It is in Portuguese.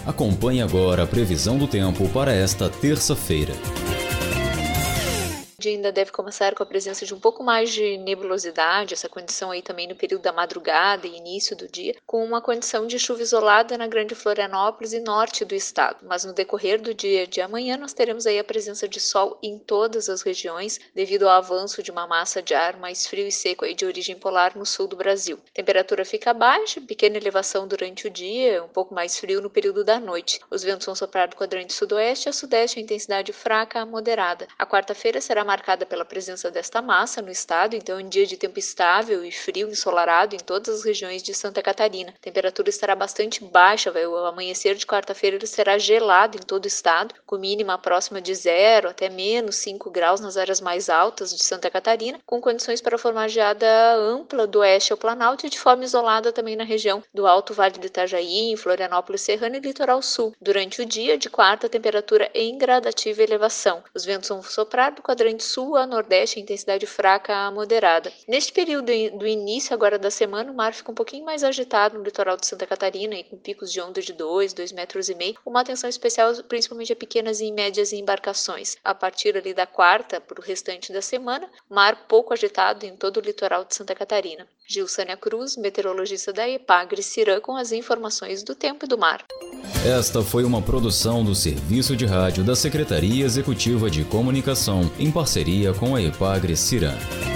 Acompanhe agora a previsão do tempo para esta terça-feira. O dia ainda deve começar com a presença de um pouco mais de nebulosidade, essa condição aí também no período da madrugada e início do dia, com uma condição de chuva isolada na Grande Florianópolis e norte do estado. Mas no decorrer do dia de amanhã nós teremos aí a presença de sol em todas as regiões, devido ao avanço de uma massa de ar mais frio e seco aí de origem polar no sul do Brasil. A temperatura fica baixa, pequena elevação durante o dia, um pouco mais frio no período da noite. Os ventos vão soprar do quadrante sudoeste a sudeste, a intensidade fraca a moderada. A quarta-feira será marcada pela presença desta massa no estado, então um dia de tempo estável e frio ensolarado em todas as regiões de Santa Catarina. A temperatura estará bastante baixa, o amanhecer de quarta-feira ele será gelado em todo o estado, com mínima próxima de 0 até menos 5 graus nas áreas mais altas de Santa Catarina, com condições para formar geada ampla do oeste ao Planalto e de forma isolada também na região do Alto Vale do Itajaí, em Florianópolis Serrana e Litoral Sul. Durante o dia de quarta, a temperatura em gradativa elevação. Os ventos vão soprar do quadrante sul a nordeste, intensidade fraca a moderada. Neste período do início agora da semana, o mar fica um pouquinho mais agitado no litoral de Santa Catarina, com picos de onda de 2 metros e meio, uma atenção especial principalmente a pequenas e médias embarcações. A partir ali da quarta, para o restante da semana, mar pouco agitado em todo o litoral de Santa Catarina. Gilsânia Cruz, meteorologista da Epagre-Cirã, com as informações do tempo e do mar. Esta foi uma produção do Serviço de Rádio da Secretaria Executiva de Comunicação, em parceria com a Epagre-Cirã.